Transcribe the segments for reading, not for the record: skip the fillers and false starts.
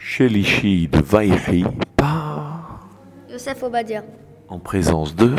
Shelishi de Vaïri par Youssef Obadia. en présence de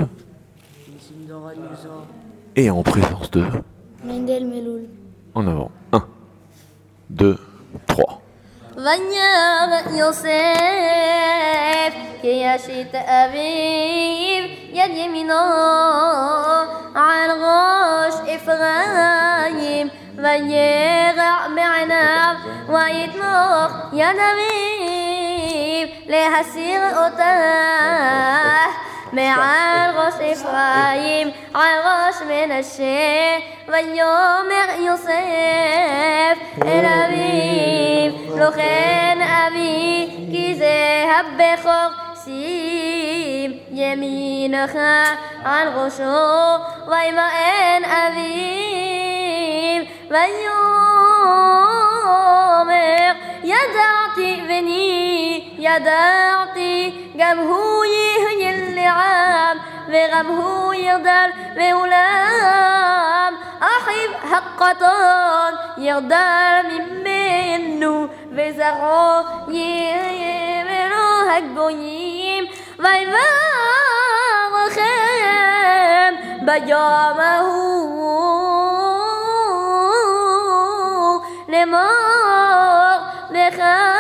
et en présence de Mendel Meloul. en avant. 1, 2, 3. Vanyar Yosef Kiyashit Aviv Yad Yemino Al Rosh Ephraim Vayera Be'anav Vayitmoch Yad Aviv Lehasir Otah מעל ראש אפרים, על ראש מנשה, ויאמר יוסף אל אביו, לא כן אבי, כי זה הבכור, שים ימינך על ראשו, וימאן אביו, ויאמר ידעתי בני, ידעתי, גם הוא יהיה לעם, וגם הוא ירדל לעולם. אחיו הקטן ירדל ממנו, וזרעו יהיה ממנו הגויים, ויברכם ביום ההוא, לאמור לך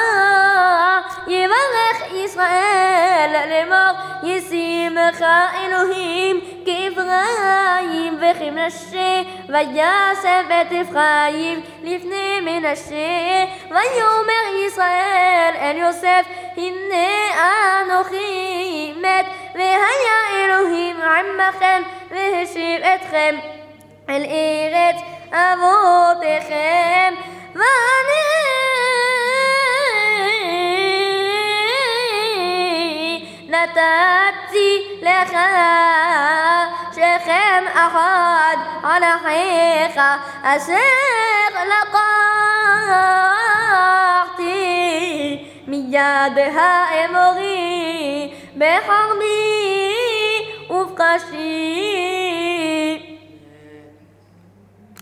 יברך ישראל, לאמור ישימך אלוהים כאפרים וכמנשה, וישב את אפרים לפני מנשה, ויאמר ישראל אל יוסף, הנה אנוכי מת, והיה אלוהים עמכם, והשיב אתכם אל ארץ אבותיכם, ואני נתתי לך שכם אחד על אחיך, אשר לקחתי מיד האמורי, בחרבי ובקשי